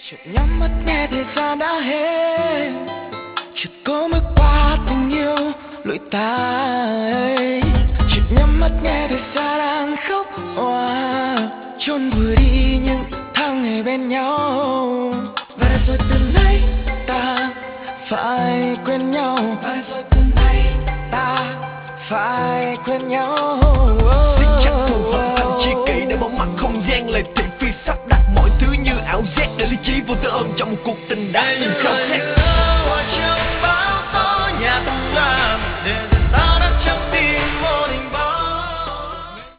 chợt nhắm mắt nghe thời gian đã hết, chợt có bước qua tình yêu lối ta ấy. Chợt nhắm mắt nghe thời gian đang khóc òa, chôn vùi đi những tháng ngày bên nhau. Và rồi từ nay ta phải quên nhau, và rồi từ nay ta phải quên nhau. Siết chặt thù hận thành chi kỷ để bỏ mặc không gian, lời thị phi sắp đặt mọi thứ như ảo giác để lý trí vô tư ôm trong một cuộc tình đã từng không.